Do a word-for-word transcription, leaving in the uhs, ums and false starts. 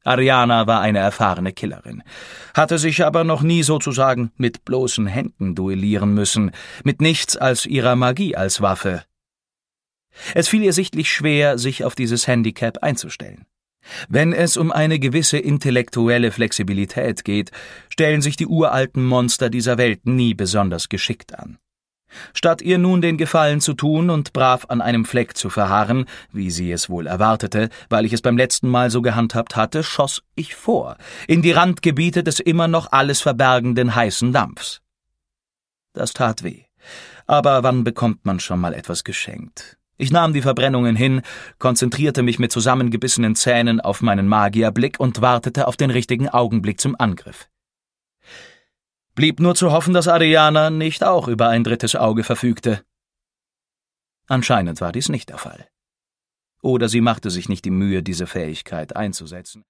Ariana war eine erfahrene Killerin, hatte sich aber noch nie sozusagen mit bloßen Händen duellieren müssen, mit nichts als ihrer Magie als Waffe. Es fiel ihr sichtlich schwer, sich auf dieses Handicap einzustellen. Wenn es um eine gewisse intellektuelle Flexibilität geht, stellen sich die uralten Monster dieser Welt nie besonders geschickt an. Statt ihr nun den Gefallen zu tun und brav an einem Fleck zu verharren, wie sie es wohl erwartete, weil ich es beim letzten Mal so gehandhabt hatte, schoss ich vor, in die Randgebiete des immer noch alles verbergenden heißen Dampfs. Das tat weh, aber wann bekommt man schon mal etwas geschenkt? Ich nahm die Verbrennungen hin, konzentrierte mich mit zusammengebissenen Zähnen auf meinen Magierblick und wartete auf den richtigen Augenblick zum Angriff. Blieb nur zu hoffen, dass Ariana nicht auch über ein drittes Auge verfügte. Anscheinend war dies nicht der Fall. Oder sie machte sich nicht die Mühe, diese Fähigkeit einzusetzen.